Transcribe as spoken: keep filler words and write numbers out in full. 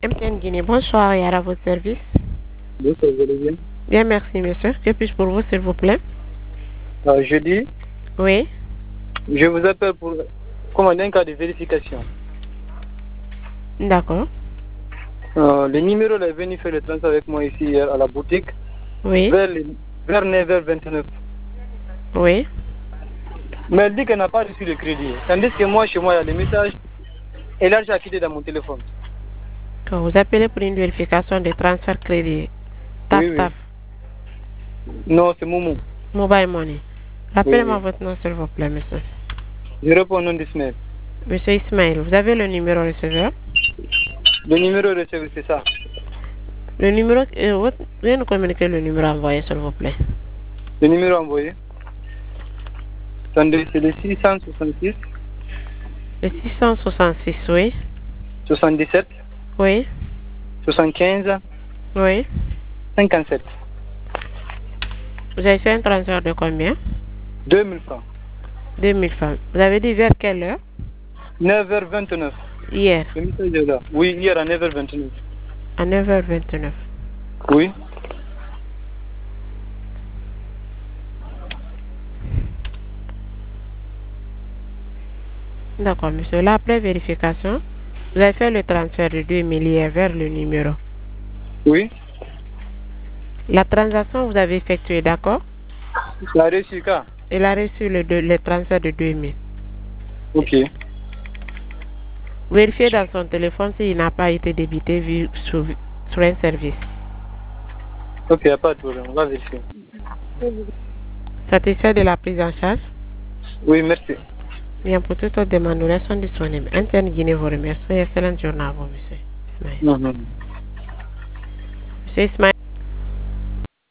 M T N Guinée, bonsoir et à votre service. Bonsoir, vous allez bien? Bien, merci, monsieur. Que puis-je pour vous, s'il vous plaît? euh, Je dis, Oui. je vous appelle pour commander un cas de vérification. D'accord. Euh, le numéro est venu faire le transfert avec moi ici hier à la boutique. Oui. Vers, les, vers neuf heures vingt-neuf. Oui. Mais elle dit qu'elle n'a pas reçu le crédit. Tandis que moi, chez moi, il y a des messages et l'argent a quitté dans mon téléphone. Quand vous appelez pour une vérification de transfert crédit, tap Oui, oui. tap. Non, c'est Momo. Mobile money. Rappelez-moi Oui, oui. votre nom, s'il vous plaît, monsieur. Je réponds au nom d'Ismaël. Monsieur Ismaël, vous avez le numéro receveur? Le numéro reçu, c'est ça. Le numéro, euh, votre, veuillez nous communiquer le numéro envoyé, s'il vous plaît. Le numéro envoyé. C'est le six cent soixante-six. Le six cent soixante-six, oui. soixante-dix-sept. Oui. soixante-quinze. Oui. cinquante-sept. Vous avez fait un transfert de combien? deux mille francs. deux mille francs. Vous avez dit vers quelle heure? neuf heures vingt-neuf. Hier. Le message est là. Oui, hier à neuf heures vingt-neuf. À neuf heures vingt-neuf. Oui. D'accord, monsieur. Là, après vérification, vous avez fait le transfert de deux mille hier vers le numéro. Oui. La transaction, vous avez effectuée, d'accord? La reçu quoi? Il a reçu le, de, le transfert de deux mille. Ok. Vérifiez dans son téléphone s'il n'a pas été débité vu sur, sur un service. Ok, il n'y a pas de problème. On va vérifier. Satisfait de la prise en charge? Oui, merci. Bien, pour toute autre demande, nous restons disponibles. M T N Guinée vous remercie. Excellente journée à vous, monsieur Ismaël. Non, non. Monsieur Ismaël.